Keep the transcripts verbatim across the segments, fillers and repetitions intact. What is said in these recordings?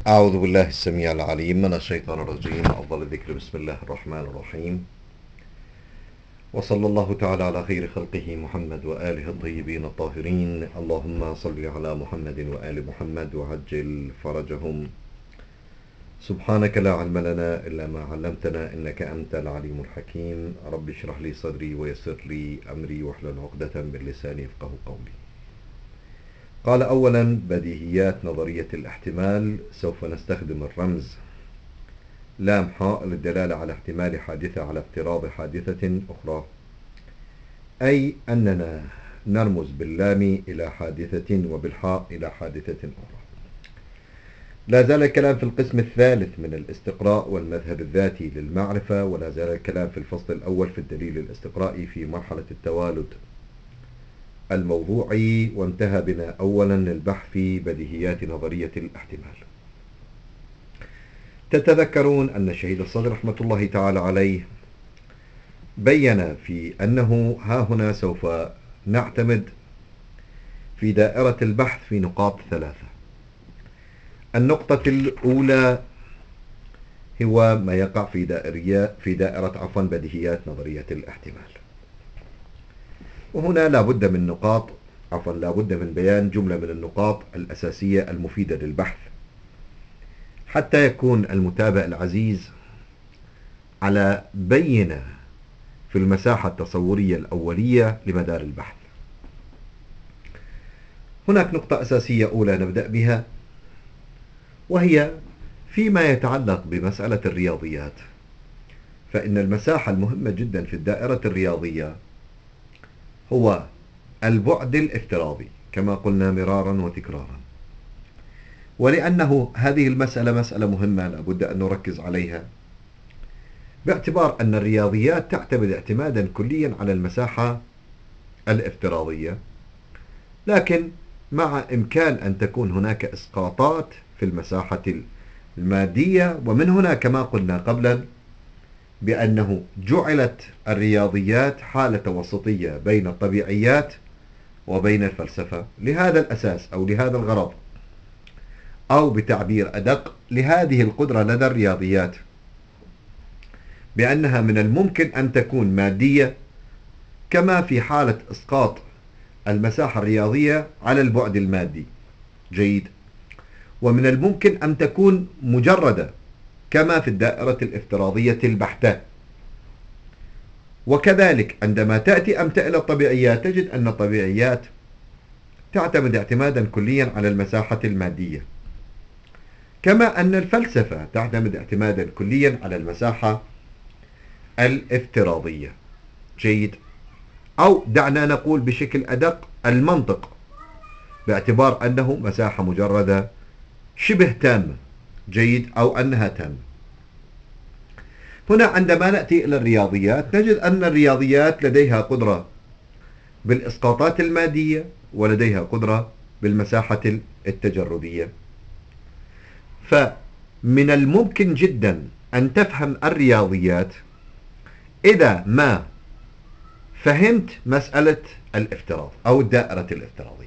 أعوذ بالله السميع العليم من الشيطان الرجيم. أفضل الذكر بسم الله الرحمن الرحيم، وصلى الله تعالى على خير خلقه محمد وآله الطيبين الطاهرين. اللهم صل على محمد وآل محمد وعجل فرجهم. سبحانك لا علم لنا إلا ما علمتنا إنك أنت العليم الحكيم. رب اشرح لي صدري ويسر لي أمري واحلل عقدة من لساني يفقه قولي. قال أولا بديهيات نظرية الاحتمال. سوف نستخدم الرمز لام حاء للدلالة على احتمال حادثة على افتراض حادثة أخرى، أي أننا نرمز باللام إلى حادثة وبالحاء إلى حادثة أخرى. لا زال الكلام في القسم الثالث من الاستقراء والمذهب الذاتي للمعرفة، ولا زال الكلام في الفصل الأول في الدليل الاستقرائي في مرحلة التوالد الموضوعي، وانتهى بنا أولا البحث في بديهيات نظرية الاحتمال. تتذكرون أن شهيد الصدر رحمة الله تعالى عليه بين في أنه ها هنا سوف نعتمد في دائرة البحث في نقاط ثلاثة. النقطة الأولى هو ما يقع في دائرة في دائرة عفوا بديهيات نظرية الاحتمال، وهنا لا بد من نقاط عفوا لا بد من بيان جملة من النقاط الأساسية المفيدة للبحث، حتى يكون المتابع العزيز على بينة في المساحة التصورية الأولية لمدار البحث. هناك نقطة أساسية أولى نبدأ بها، وهي فيما يتعلق بمسألة الرياضيات، فإن المساحة المهمة جدا في الدائرة الرياضية هو البعد الافتراضي كما قلنا مرارا وتكرارا. ولأنه هذه المسألة مسألة مهمة لابد أن نركز عليها، باعتبار أن الرياضيات تعتمد اعتمادا كليا على المساحة الافتراضية، لكن مع إمكان أن تكون هناك إسقاطات في المساحة المادية. ومن هنا كما قلنا قبلا بأنه جعلت الرياضيات حالة وسطية بين الطبيعيات وبين الفلسفة لهذا الأساس أو لهذا الغرض، أو بتعبير أدق لهذه القدرة لدى الرياضيات بأنها من الممكن أن تكون مادية، كما في حالة إسقاط المساحة الرياضية على البعد المادي. جيد. ومن الممكن أن تكون مجردة كما في الدائرة الافتراضية البحتة. وكذلك عندما تأتي أمتى إلى الطبيعيات تجد أن الطبيعيات تعتمد اعتمادا كليا على المساحة المادية، كما أن الفلسفة تعتمد اعتمادا كليا على المساحة الافتراضية. جيد. أو دعنا نقول بشكل أدق المنطق، باعتبار أنه مساحة مجردة شبه تامة. جيد. أو أنها تامة. هنا عندما نأتي إلى الرياضيات نجد أن الرياضيات لديها قدرة بالإسقاطات المادية ولديها قدرة بالمساحة التجردية. فمن الممكن جدا أن تفهم الرياضيات إذا ما فهمت مسألة الافتراض أو الدائرة الافتراضية.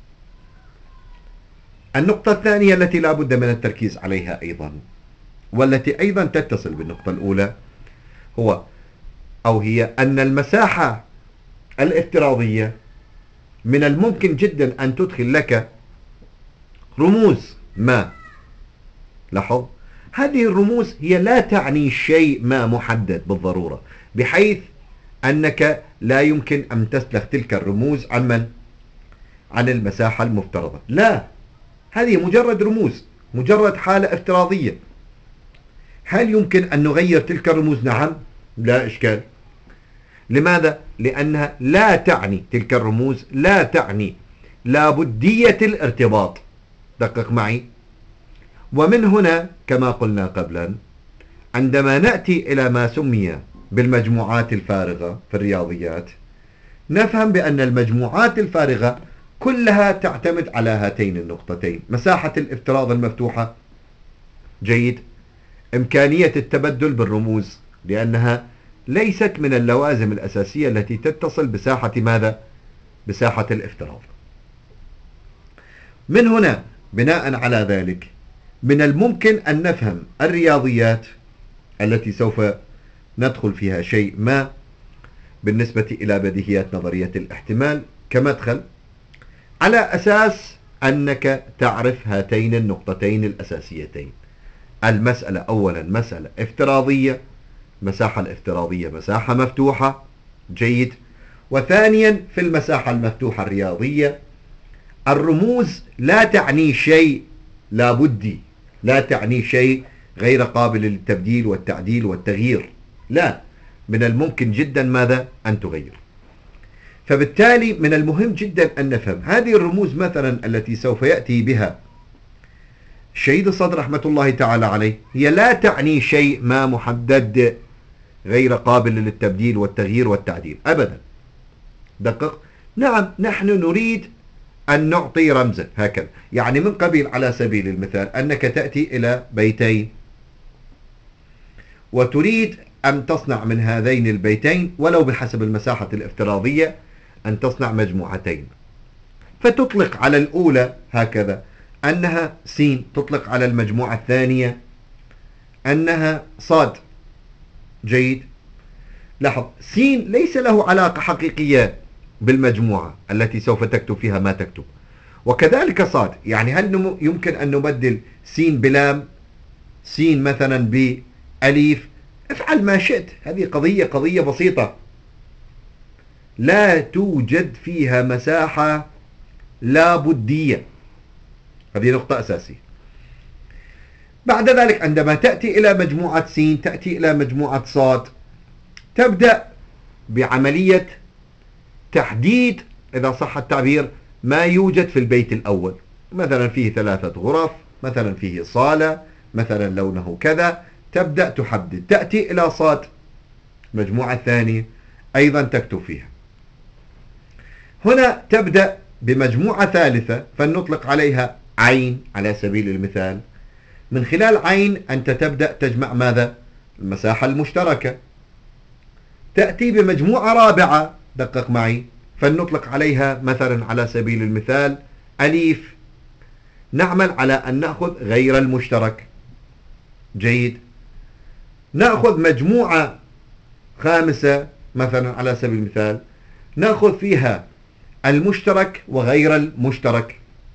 النقطة الثانية التي لا بد من التركيز عليها أيضا، والتي أيضا تتصل بالنقطة الأولى، هو أو هي أن المساحة الافتراضية من الممكن جدا أن تدخل لك رموز ما. لاحظ، هذه الرموز هي لا تعني شيء ما محدد بالضرورة، بحيث أنك لا يمكن أن تسلخ تلك الرموز عن من؟ عن المساحة المفترضة. لا، هذه مجرد رموز، مجرد حالة افتراضية. هل يمكن أن نغير تلك الرموز؟ نعم، لا إشكال. لماذا؟ لأنها لا تعني تلك الرموز لا تعني لابدية الارتباط. دقق معي. ومن هنا كما قلنا قبلا عندما نأتي إلى ما سمي بالمجموعات الفارغة في الرياضيات نفهم بأن المجموعات الفارغة كلها تعتمد على هاتين النقطتين: مساحة الافتراض المفتوحة. جيد. إمكانية التبدل بالرموز، لأنها ليست من اللوازم الأساسية التي تتصل بساحة ماذا؟ بساحة الافتراض. من هنا بناء على ذلك من الممكن أن نفهم الرياضيات التي سوف ندخل فيها شيء ما بالنسبة إلى بديهيات نظرية الاحتمال كمدخل، على أساس أنك تعرف هاتين النقطتين الأساسيتين. المسألة أولا مسألة افتراضية، مساحة الافتراضية مساحة مفتوحة، جيد. وثانيا في المساحة المفتوحة الرياضية الرموز لا تعني شيء لابدي، لا تعني شيء غير قابل للتبديل والتعديل والتغيير، لا، من الممكن جدا ماذا؟ أن تغير. فبالتالي من المهم جدا أن نفهم هذه الرموز مثلا التي سوف يأتي بها الشهيد الصدر رحمة الله تعالى عليه، هي لا تعني شيء ما محدد غير قابل للتبديل والتغيير والتعديل أبدا. دقق. نعم نحن نريد أن نعطي رمزا هكذا، يعني من قبيل على سبيل المثال أنك تأتي إلى بيتين وتريد أن تصنع من هذين البيتين ولو بحسب المساحة الافتراضية أن تصنع مجموعتين، فتطلق على الأولى هكذا أنها سين، تطلق على المجموعة الثانية أنها صاد، جيد. لاحظ سين ليس له علاقة حقيقية بالمجموعة التي سوف تكتب فيها ما تكتب، وكذلك صاد. يعني هل يمكن أن نبدل سين بلام، سين مثلا بأليف؟ افعل ما شئت، هذه قضية قضية بسيطة لا توجد فيها مساحة لا بدية، هذه نقطة أساسية. بعد ذلك عندما تأتي إلى مجموعة سين، تأتي إلى مجموعة صاد، تبدأ بعملية تحديد إذا صح التعبير ما يوجد في البيت الأول، مثلا فيه ثلاثة غرف، مثلا فيه صالة، مثلا لونه كذا، تبدأ تحدد. تأتي إلى صاد مجموعة ثانية أيضا تكتب فيها. هنا تبدأ بمجموعة ثالثة فلنطلق عليها عين على سبيل المثال. من خلال عين أنت تبدأ تجمع ماذا؟ المساحة المشتركة. تأتي بمجموعة رابعة، دقق معي، فلنطلق عليها مثلا على سبيل المثال أليف. نعمل على أن نأخذ غير المشترك، جيد. نأخذ مجموعة خامسة مثلا على سبيل المثال نأخذ فيها المشترك وغير المشترك.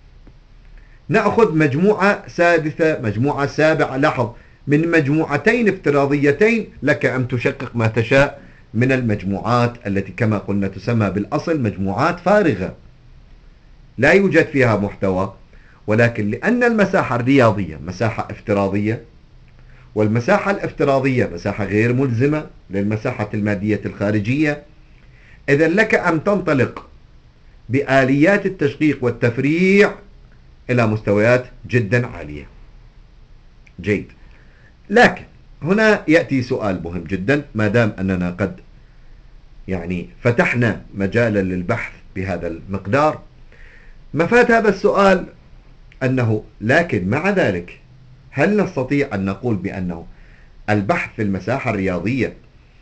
نأخذ مجموعة سادسة، مجموعة سابعة. لاحظ من مجموعتين افتراضيتين لك أن تشقق ما تشاء من المجموعات التي كما قلنا تسمى بالأصل مجموعات فارغة لا يوجد فيها محتوى، ولكن لأن المساحة الرياضية مساحة افتراضية، والمساحة الافتراضية مساحة غير ملزمة للمساحة المادية الخارجية، إذن لك أن تنطلق بآليات التشقيق والتفريع إلى مستويات جدا عالية، جيد. لكن هنا يأتي سؤال مهم جدا، ما دام أننا قد يعني فتحنا مجالا للبحث بهذا المقدار، مفاد هذا السؤال أنه لكن مع ذلك هل نستطيع أن نقول بأنه البحث في المساحة الرياضية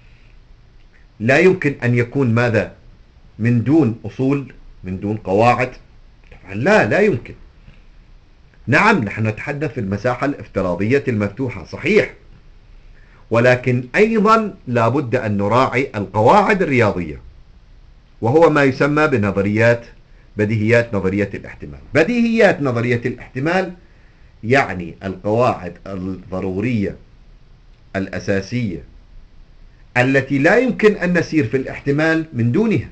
لا يمكن أن يكون ماذا؟ من دون أصول، من دون قواعد؟ طبعا لا، لا يمكن. نعم نحن نتحدث في المساحة الافتراضية المفتوحة صحيح، ولكن أيضا لابد أن نراعي القواعد الرياضية، وهو ما يسمى بنظريات بديهيات نظرية الاحتمال. بديهيات نظرية الاحتمال يعني القواعد الضرورية الأساسية التي لا يمكن أن نسير في الاحتمال من دونها،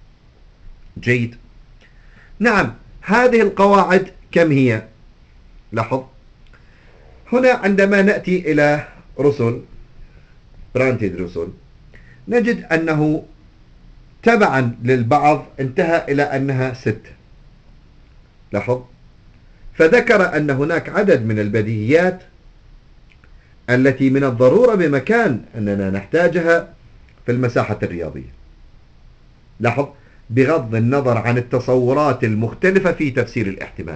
جيد. نعم هذه القواعد كم هي؟ لاحظ هنا عندما نأتي إلى رسل برانتيد رسل نجد أنه تبعا للبعض انتهى إلى أنها ستة. لاحظ فذكر أن هناك عدد من البديهيات التي من الضرورة بمكان أننا نحتاجها في المساحة الرياضية. لاحظ بغض النظر عن التصورات المختلفة في تفسير الاحتمال،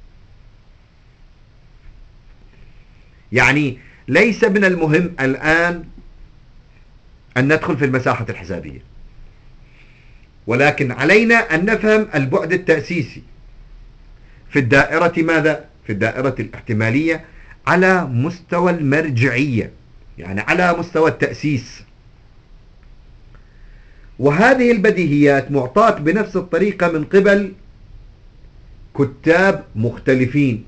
يعني ليس من المهم الآن أن ندخل في المساحة الحسابية، ولكن علينا أن نفهم البعد التأسيسي في الدائرة. ماذا؟ في الدائرة الاحتمالية على مستوى المرجعية، يعني على مستوى التأسيس. وهذه البديهيات معطاة بنفس الطريقة من قبل كتاب مختلفين،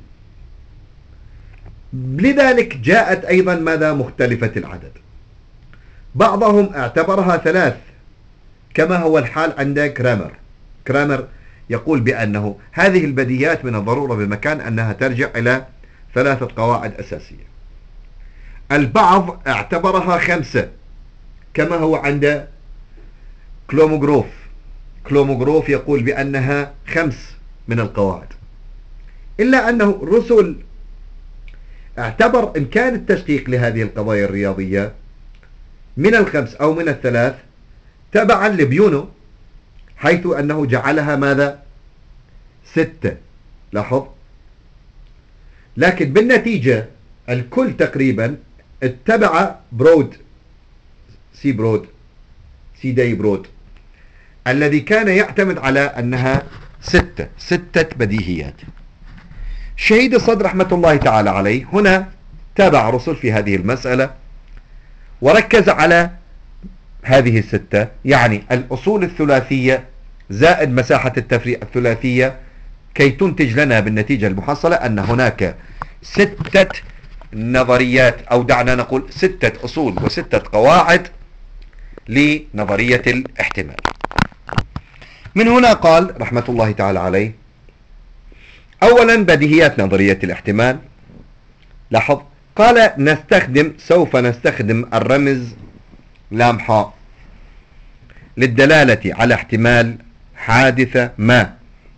لذلك جاءت أيضا ماذا مختلفة العدد. بعضهم اعتبرها ثلاث كما هو الحال عند كرامر. كرامر يقول بأنه هذه البديهيات من الضرورة بمكان أنها ترجع إلى ثلاثة قواعد أساسية. البعض اعتبرها خمسة كما هو عند كلوموغروف. كلوموغروف يقول بأنها خمس من القواعد، إلا أنه رسل اعتبر إمكان التشقيق لهذه القضايا الرياضية من الخمس أو من الثلاث تبعا لبيونو، حيث أنه جعلها ماذا ستة. لاحظ، لكن بالنتيجة الكل تقريبا اتبع برود، سي برود سي داي برود، الذي كان يعتمد على أنها ستة ستة بديهيات. شهيد الصدر رحمة الله تعالى عليه هنا تابع رسل في هذه المسألة وركز على هذه الستة، يعني الأصول الثلاثية زائد مساحة التفريع الثلاثية، كي تنتج لنا بالنتيجة المحصلة أن هناك ستة نظريات، أو دعنا نقول ستة أصول وستة قواعد لنظرية الاحتمال. من هنا قال رحمة الله تعالى عليه: أولا بديهيات نظرية الاحتمال. لاحظ، قال نستخدم سوف نستخدم الرمز لام حاء للدلالة على احتمال حادثة ما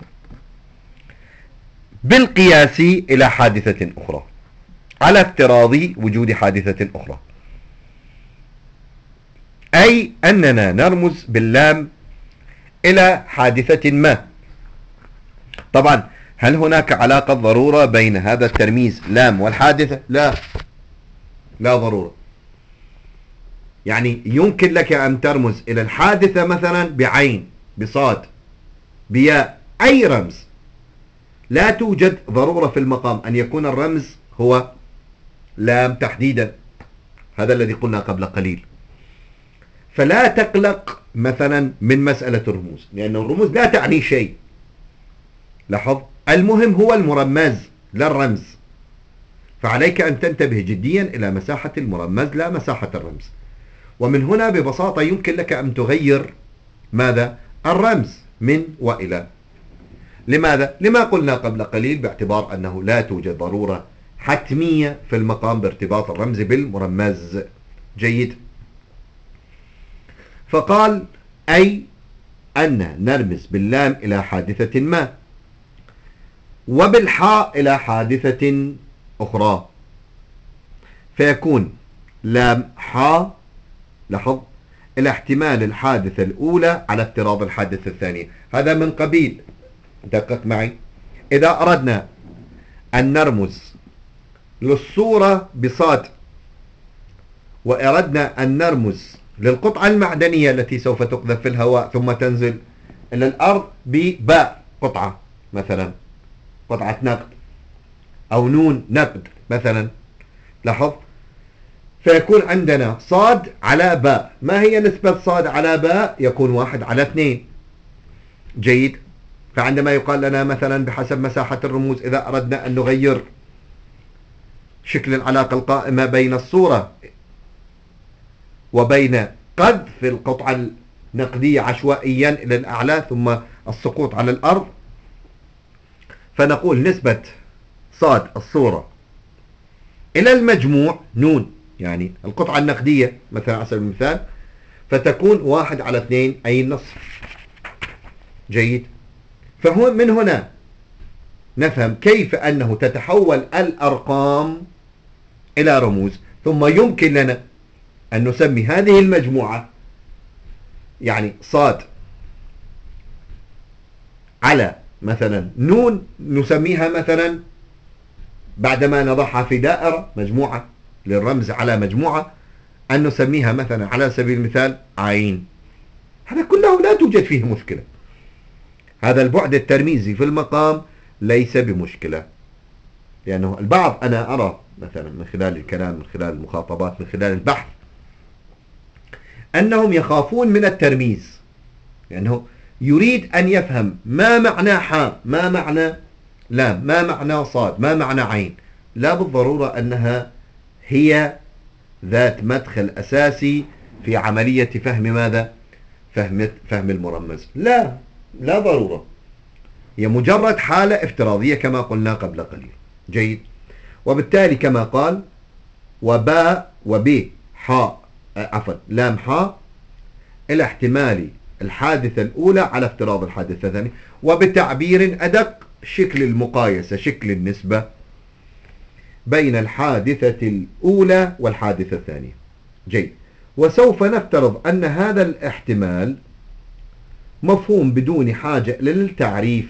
بالقياس إلى حادثة أخرى على افتراض وجود حادثة أخرى، أي أننا نرمز باللام إلى حادثة ما. طبعا هل هناك علاقة ضرورة بين هذا الترميز لام والحادثة؟ لا، لا ضرورة. يعني يمكن لك أن ترمز إلى الحادثة مثلا بعين، بصاد، بياء، أي رمز. لا توجد ضرورة في المقام أن يكون الرمز هو لام تحديدا، هذا الذي قلنا قبل قليل. فلا تقلق مثلا من مسألة الرموز، لأن الرموز لا تعني شيء. لاحظ، المهم هو المرمز لا الرمز، فعليك أن تنتبه جديا إلى مساحة المرمز لا مساحة الرمز. ومن هنا ببساطة يمكن لك أن تغير ماذا الرمز من وإلى. لماذا؟ لما قلنا قبل قليل، باعتبار أنه لا توجد ضرورة حتمية في المقام بارتباط الرمز بالمرمز. جيد. فقال أي أن نرمز باللام إلى حادثة ما وبالحاء إلى حادثة أخرى، فيكون لام حاء، لاحظ، إلى احتمال الحادثة الأولى على افتراض الحادثة الثانية. هذا من قبيل، دقق معي، إذا أردنا أن نرمز للصورة بصاد وأردنا أن نرمز للقطعة المعدنية التي سوف تقذف في الهواء ثم تنزل إلى الأرض بباء قطعة مثلا، قطعة نقد أو نون نقد مثلا، لاحظ، فيكون عندنا صاد على باء. ما هي نسبة صاد على باء؟ يكون واحد على اثنين. جيد. فعندما يقال لنا مثلا بحسب مساحة الرموز إذا أردنا أن نغير شكل العلاقة القائمة بين الصورة وبين قذف القطعة النقدية عشوائيا إلى الأعلى ثم السقوط على الأرض، فنقول نسبة صاد الصورة إلى المجموع نون، يعني القطعة النقدية مثلا على سبيل المثال، فتكون واحد على اثنين أي النصف. جيد. فهو من هنا نفهم كيف أنه تتحول الأرقام إلى رموز، ثم يمكن لنا أن نسمي هذه المجموعة يعني صاد على مثلا نون، نسميها مثلا بعدما نضعها في دائرة مجموعة للرمز على مجموعة أن نسميها مثلا على سبيل المثال عين. هذا كله لا توجد فيه مشكلة، هذا البعد الترميزي في المقام ليس بمشكلة. لأنه البعض أنا أرى مثلا من خلال الكلام، من خلال المخاطبات، من خلال البحث، أنهم يخافون من الترميز، لأنه يريد أن يفهم ما معنى حاء، ما معنى لام، ما معنى صاد، ما معنى عين. لا بالضرورة أنها هي ذات مدخل أساسي في عملية فهم ماذا؟ فهم, فهم المرمز. لا لا ضرورة، هي مجرد حالة افتراضية كما قلنا قبل قليل. جيد. وبالتالي كما قال وباء وب حاء عفوا لام حاء إلى احتمال الحادثة الأولى على افتراض الحادثة الثانية، وبتعبير أدق شكل المقايسة، شكل النسبة بين الحادثة الأولى والحادثة الثانية. جيد. وسوف نفترض أن هذا الاحتمال مفهوم بدون حاجة للتعريف.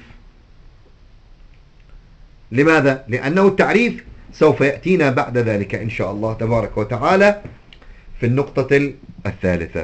لماذا؟ لأنه التعريف سوف يأتينا بعد ذلك إن شاء الله تبارك وتعالى في النقطة الثالثة.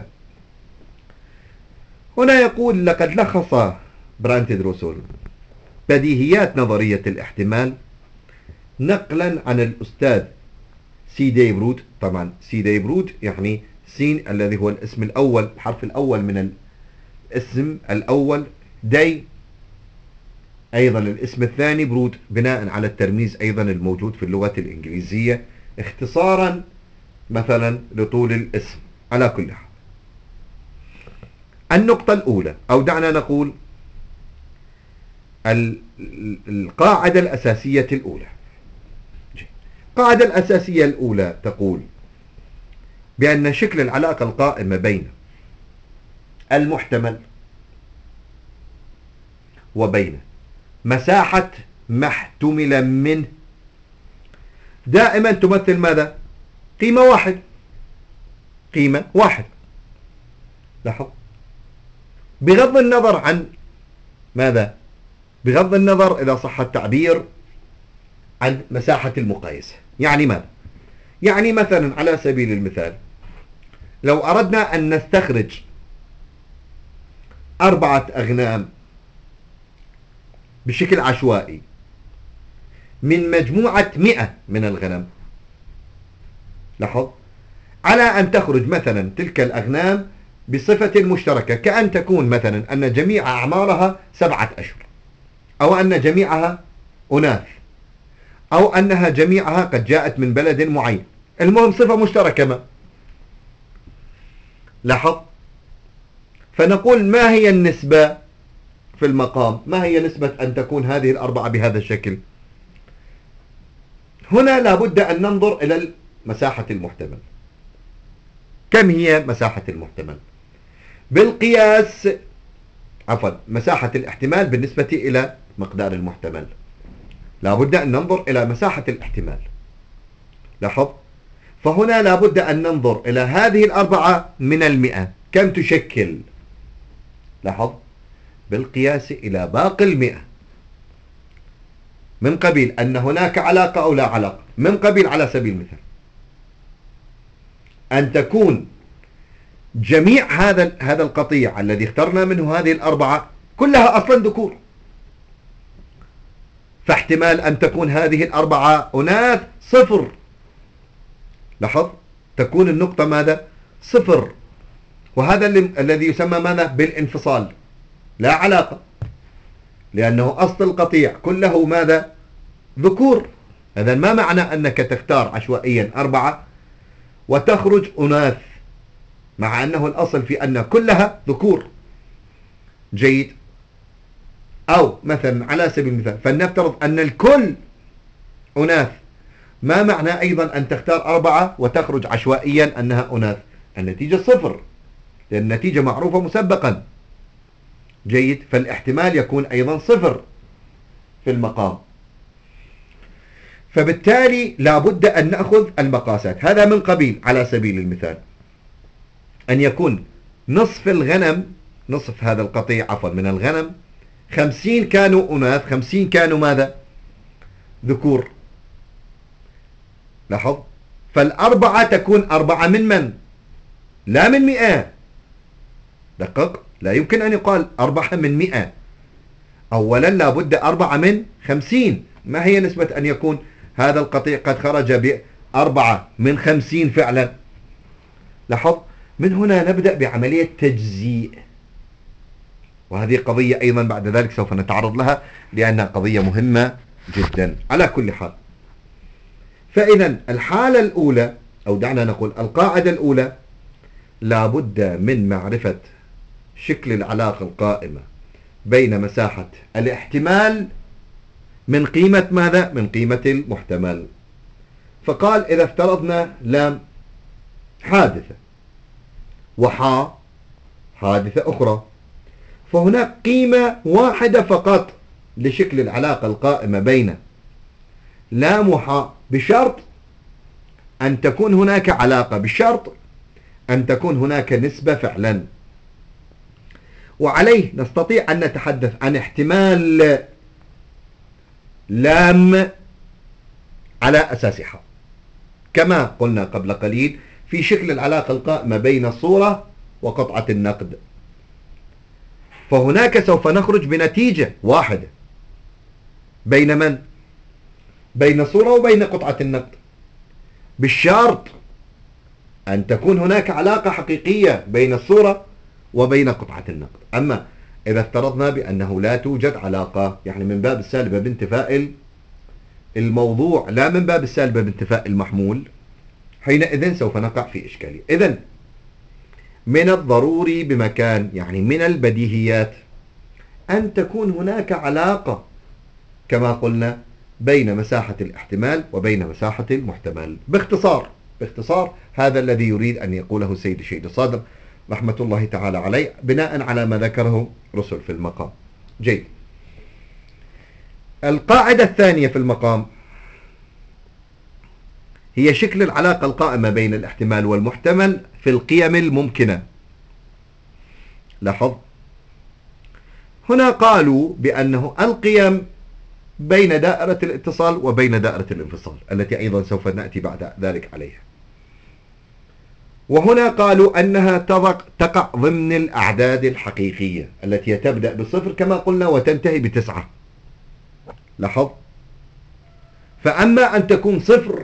هنا يقول لقد لخص برانتد روسول بديهيات نظرية الاحتمال نقلا عن الأستاذ سي دي برود. طبعا سي دي برود يعني سين الذي هو الاسم الأول، الحرف الأول من الاسم الأول، دي أيضا الاسم الثاني، برود بناء على الترميز أيضا الموجود في اللغة الإنجليزية اختصارا مثلا لطول الاسم. على كل حال، النقطة الأولى، أو دعنا نقول القاعدة الأساسية الأولى. القاعدة الأساسية الأولى تقول بأن شكل العلاقة القائمة بين المحتمل وبين مساحة ما احتمل منه دائما تمثل ماذا؟ قيمة واحد، قيمة واحد. لاحظ، بغض النظر عن ماذا؟ بغض النظر إذا صح التعبير عن مساحة المقايسة. يعني ماذا؟ يعني مثلا على سبيل المثال لو أردنا أن نستخرج أربعة أغنام بشكل عشوائي من مجموعة مئة من الغنم، لاحظ، على أن تخرج مثلا تلك الأغنام بصفة مشتركة، كأن تكون مثلا أن جميع أعمارها سبعة أشهر، أو أن جميعها أناث، أو أنها جميعها قد جاءت من بلد معين، المهم صفة مشتركة ما. لاحظ، فنقول ما هي النسبة في المقام؟ ما هي نسبة أن تكون هذه الأربعة بهذا الشكل؟ هنا لابد أن ننظر إلى مساحة المحتمل. كم هي مساحة المحتمل؟ بالقياس، عفوا مساحة الاحتمال بالنسبة إلى مقدار المحتمل، لابد أن ننظر إلى مساحة الاحتمال. لاحظ، فهنا لابد أن ننظر إلى هذه الأربعة من المئة كم تشكل. لاحظ، بالقياس إلى باقي المئة، من قبيل أن هناك علاقة أو لا علاقة، من قبيل على سبيل المثال أن تكون جميع هذا هذا القطيع الذي اخترنا منه هذه الأربعة كلها أصلا ذكور، فاحتمال أن تكون هذه الأربعة أناث صفر. لاحظ، تكون النقطة ماذا؟ صفر. وهذا الذي يسمى ماذا؟ بالانفصال، لا علاقة، لأنه أصل القطيع كله ماذا؟ ذكور. هذا ما معنى أنك تختار عشوائيا أربعة وتخرج أناث، مع أنه الأصل في أن كلها ذكور. جيد. أو مثلا على سبيل المثال فلنفترض أن الكل أناث، ما معنى أيضا أن تختار أربعة وتخرج عشوائيا أنها أناث؟ النتيجة صفر، لأن النتيجة معروفة مسبقا. جيد. فالاحتمال يكون أيضا صفر في المقام. فبالتالي لابد أن نأخذ المقاسات. هذا من قبيل على سبيل المثال أن يكون نصف الغنم، نصف هذا القطيع عفوا من الغنم، خمسين كانوا أناث، خمسين كانوا ماذا؟ ذكور. لاحظ، فالأربعة تكون أربعة من من؟ لا من مئة. دقق، لا يمكن أن يقال أربعة من مئة. أولا لابد أربعة من خمسين. ما هي نسبة أن يكون هذا القطيع قد خرج بأربعة من خمسين فعلا. لاحظ، من هنا نبدأ بعملية تجزيء، وهذه قضية أيضا بعد ذلك سوف نتعرض لها لأنها قضية مهمة جدا. على كل حال، فإذا الحالة الأولى، أو دعنا نقول القاعدة الأولى، لابد من معرفة شكل العلاقة القائمة بين مساحة الاحتمال من قيمة ماذا؟ من قيمة المحتمل. فقال إذا افترضنا لام حادثة وحا حادثة أخرى، فهناك قيمة واحدة فقط لشكل العلاقة القائمة بين لام وحا، بشرط أن تكون هناك علاقة، بشرط أن تكون هناك نسبة فعلا. وعليه نستطيع أن نتحدث عن احتمال لام على أساس حا، كما قلنا قبل قليل في شكل العلاقة القائمة بين الصورة وقطعة النقد. فهناك سوف نخرج بنتيجة واحدة بين من؟ بين الصورة وبين قطعة النقد، بالشرط أن تكون هناك علاقة حقيقية بين الصورة وبين قطعة النقد. أما إذا افترضنا بأنه لا توجد علاقة، يعني من باب السالبة بانتفاء الموضوع لا من باب السالبة بانتفاء المحمول، حينئذ سوف نقع في إشكالية. إذن من الضروري بمكان، يعني من البديهيات، أن تكون هناك علاقة كما قلنا بين مساحة الاحتمال وبين مساحة المحتمل. باختصار باختصار هذا الذي يريد أن يقوله السيد الشهيد الصادق رحمة الله تعالى عليه، بناء على ما ذكره رسل في المقام. جيد. القاعدة الثانية في المقام هي شكل العلاقة القائمة بين الاحتمال والمحتمل في القيم الممكنة. لاحظ، هنا قالوا بأنه القيم بين دائرة الاتصال وبين دائرة الانفصال، التي أيضا سوف نأتي بعد ذلك عليها. وهنا قالوا أنها تقع ضمن الأعداد الحقيقية التي تبدأ بصفر كما قلنا وتنتهي بتسعة. لاحظ، فأما أن تكون صفر،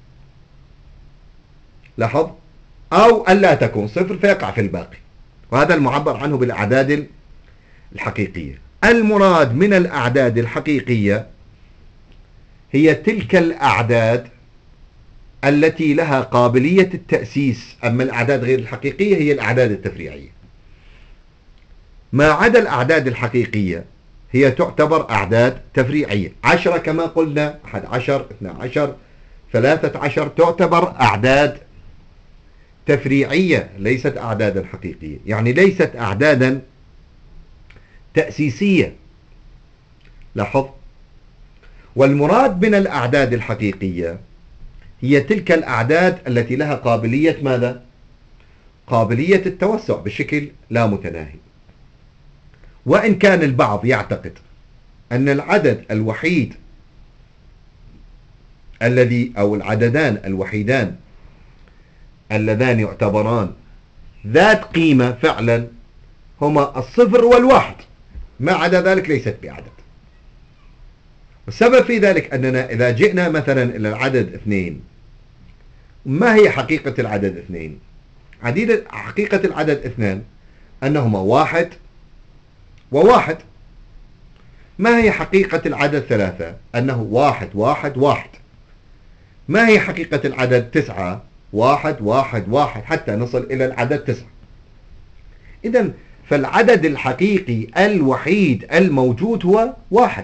لاحظ، أو أن لا تكون صفر فيقع في الباقي، وهذا المعبر عنه بالأعداد الحقيقية. المراد من الأعداد الحقيقية هي تلك الأعداد التي لها قابلية التأسيس. أما الأعداد غير الحقيقية هي الأعداد التفريعية. ما عدا الأعداد الحقيقية هي تعتبر أعداد تفريعية. عشرة كما قلنا، أحد عشر، اثنى عشر، ثلاثة عشر، تعتبر أعداد تفريعية ليست أعدادا حقيقية، يعني ليست أعدادا تأسيسية. لاحظ، والمراد من الأعداد الحقيقية هي تلك الأعداد التي لها قابلية ماذا؟ قابلية التوسع بشكل لا متناهي. وإن كان البعض يعتقد أن العدد الوحيد الذي أو العددان الوحيدان اللذان يعتبران ذات قيمة فعلا هما الصفر والواحد، ما عدا ذلك ليست بعدد. والسبب في ذلك أننا إذا جئنا مثلا إلى العدد اثنين، ما هي حقيقة العدد اثنين؟ عديدة حقيقة العدد اثنان أنهما واحد وواحد. ما هي حقيقة العدد ثلاثة؟ أنه واحد واحد واحد. ما هي حقيقة العدد تسعة؟ واحد واحد واحد، حتى نصل إلى العدد تسعة. إذن فالعدد الحقيقي الوحيد الموجود هو واحد.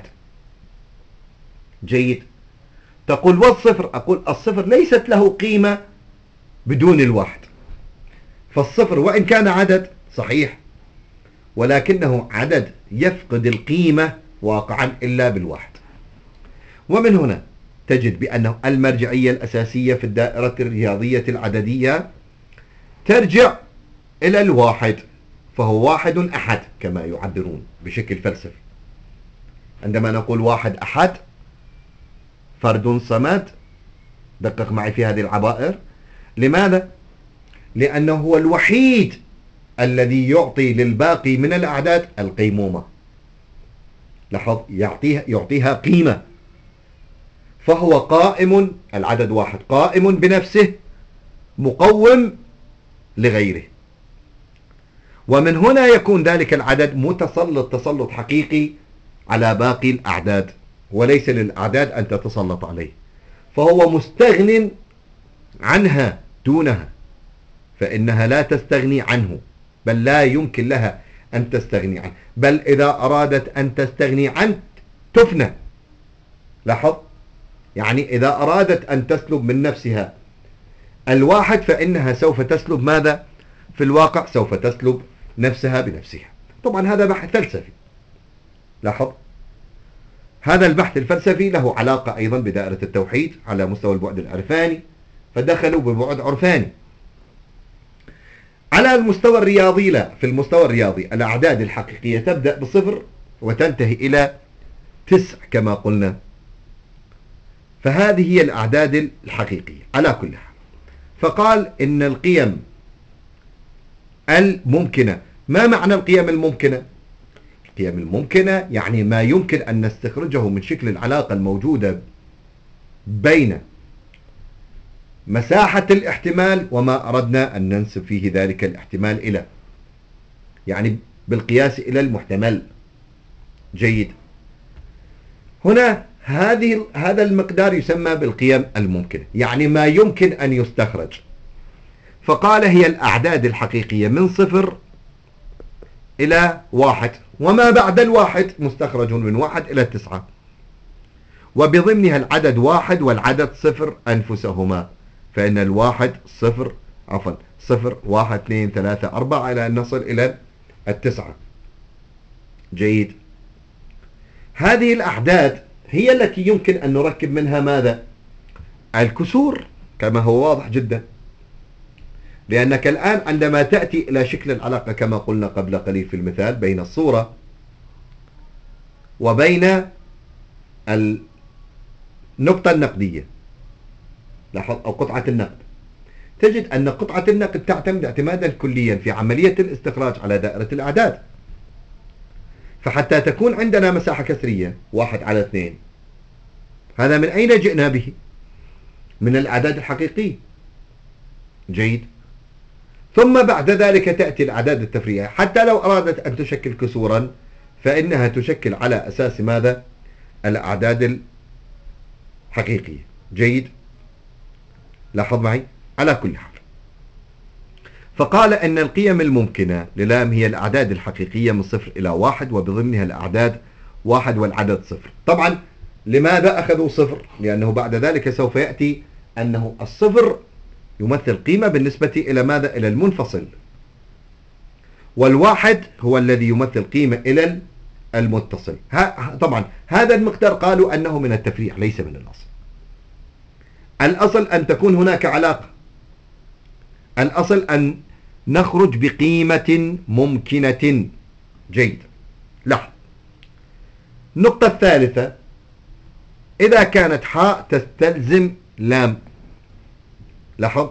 جيد. تقول والصفر؟ أقول الصفر ليست له قيمة بدون الواحد. فالصفر وإن كان عدد صحيح، ولكنه عدد يفقد القيمة واقعا إلا بالواحد. ومن هنا تجد بأنه المرجعية الأساسية في الدائرة الرياضية العددية ترجع إلى الواحد، فهو واحد أحد كما يعبرون بشكل فلسفي. عندما نقول واحد أحد، فرد صمد، دقق معي في هذه العبائر. لماذا؟ لأنه هو الوحيد الذي يعطي للباقي من الأعداد القيمومة. لاحظ، يعطيها, يعطيها قيمة. فهو قائم، العدد واحد قائم بنفسه مقوم لغيره، ومن هنا يكون ذلك العدد متسلط تسلط حقيقي على باقي الأعداد، وليس للأعداد أن تتسلط عليه، فهو مستغن عنها دونها، فإنها لا تستغني عنه، بل لا يمكن لها أن تستغني عنه، بل إذا أرادت أن تستغني عنه تفنى. لاحظ، يعني إذا أرادت أن تسلب من نفسها الواحد فإنها سوف تسلب ماذا؟ في الواقع سوف تسلب نفسها بنفسها. طبعا هذا بحث فلسفي. لاحظ، هذا البحث الفلسفي له علاقة أيضا بدائرة التوحيد على مستوى البعد العرفاني، فدخلوا ببعد عرفاني. على المستوى الرياضي لا، في المستوى الرياضي الأعداد الحقيقية تبدأ بصفر وتنتهي إلى تسع كما قلنا، فهذه هي الأعداد الحقيقية على كل حال. فقال إن القيم الممكنة. ما معنى القيم الممكنة؟ القيم الممكنة يعني ما يمكن أن نستخرجه من شكل العلاقة الموجودة بين مساحة الاحتمال وما أردنا أن ننسب فيه ذلك الاحتمال إلى، يعني بالقياس إلى المحتمل. جيد. هنا هذه هذا المقدار يسمى بالقيم الممكنة، يعني ما يمكن أن يستخرج. فقال هي الأعداد الحقيقية من صفر إلى واحد، وما بعد الواحد مستخرج من واحد إلى تسعة، وبضمنها العدد واحد والعدد صفر أنفسهما، فإن الواحد صفر عفوا صفر واحد اثنين ثلاثة أربعة إلى أن نصل إلى التسعة. جيد. هذه الأعداد هي التي يمكن أن نركب منها ماذا؟ الكسور، كما هو واضح جدا، لأنك الآن عندما تأتي إلى شكل العلاقة كما قلنا قبل قليل في المثال بين الصورة وبين النقطة النقدية، لاحظ، أو قطعة النقد، تجد أن قطعة النقد تعتمد اعتمادا كليا في عملية الاستخراج على دائرة الأعداد. فحتى تكون عندنا مساحة كسرية واحد على اثنين، هذا من أين جئنا به؟ من الأعداد الحقيقية. جيد. ثم بعد ذلك تأتي الأعداد التفريعية، حتى لو أرادت أن تشكل كسورا فإنها تشكل على أساس ماذا؟ الأعداد الحقيقية. جيد. لاحظ معي على كل حال. فقال أن القيم الممكنة للام هي الأعداد الحقيقية من صفر إلى واحد، وبضمنها الأعداد واحد والعدد صفر. طبعا لماذا أخذوا صفر؟ لأنه بعد ذلك سوف يأتي أنه الصفر يمثل قيمة بالنسبة إلى ماذا؟ إلى المنفصل، والواحد هو الذي يمثل قيمة إلى المتصل. طبعا هذا المقدار قالوا أنه من التفريع ليس من الأصل. الأصل أن تكون هناك علاقة، الأصل أن نخرج بقيمة ممكنة. جيد. لاحظ، النقطة الثالثة، إذا كانت حاء تستلزم لام. لاحظ،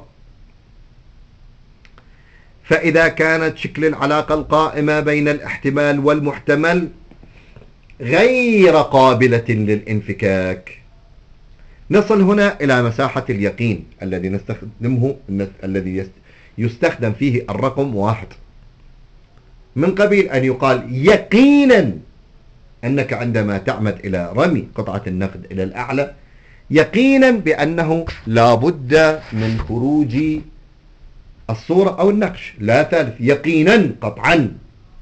فإذا كانت شكل العلاقة القائمة بين الاحتمال والمحتمل غير قابلة للانفكاك، نصل هنا إلى مساحة اليقين الذي نستخدمه الذي يستخدم فيه الرقم واحد، من قبيل أن يقال يقينا أنك عندما تعمد إلى رمي قطعة النقد إلى الأعلى يقينا بأنه لا بد من خروج الصورة أو النقش، لا ثالث، يقينا قطعا.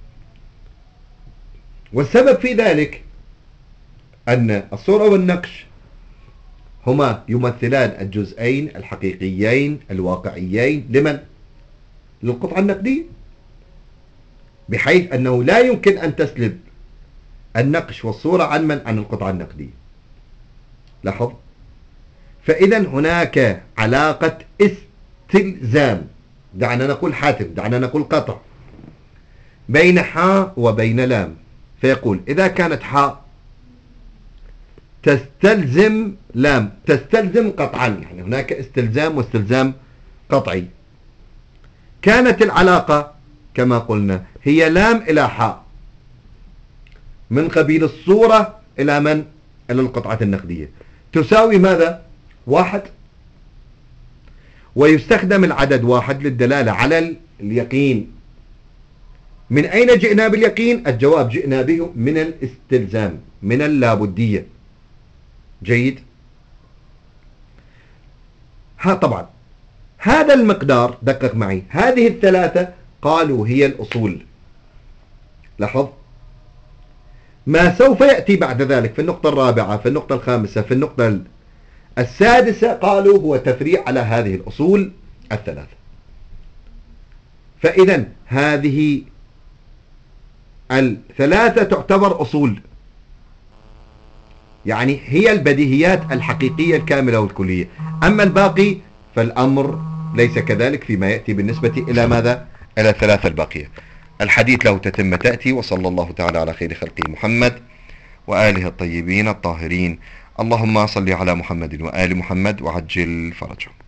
والسبب في ذلك أن الصورة والنقش هما يمثلان الجزئين الحقيقيين الواقعيين لمن؟ للقطعة النقدية، بحيث أنه لا يمكن أن تسلب النقش والصورة عن من؟ عن القطعة النقدية. لاحظ، فإذا هناك علاقة استلزام، دعنا نقول حاتم، دعنا نقول قطع، بين حاء وبين لام. فيقول إذا كانت حاء تستلزم لام، تستلزم قطعا، يعني هناك استلزام واستلزام قطعي، كانت العلاقة كما قلنا هي لام إلى حاء، من قبيل الصورة إلى من؟ إلى القطعة النقدية. تساوي ماذا؟ واحد. ويستخدم العدد واحد للدلالة على اليقين. من أين جئنا باليقين؟ الجواب جئنا به من الاستلزام، من اللابدية. جيد. ها طبعا هذا المقدار، دقق معي، هذه الثلاثة قالوا هي الأصول. لاحظ ما سوف يأتي بعد ذلك في النقطة الرابعة، في النقطة الخامسة، في النقطة السادسة، قالوا هو تفريع على هذه الأصول الثلاثة. فإذا هذه الثلاثة تعتبر أصول، يعني هي البديهيات الحقيقية الكاملة والكلية. أما الباقي فالأمر ليس كذلك فيما يأتي بالنسبة إلى ماذا؟ إلى الثلاثة الباقية. الحديث له تتمة تأتي. وصلى الله تعالى على خير خلقه محمد وآله الطيبين الطاهرين. اللهم صل على محمد وآل محمد وعجل فرجهم.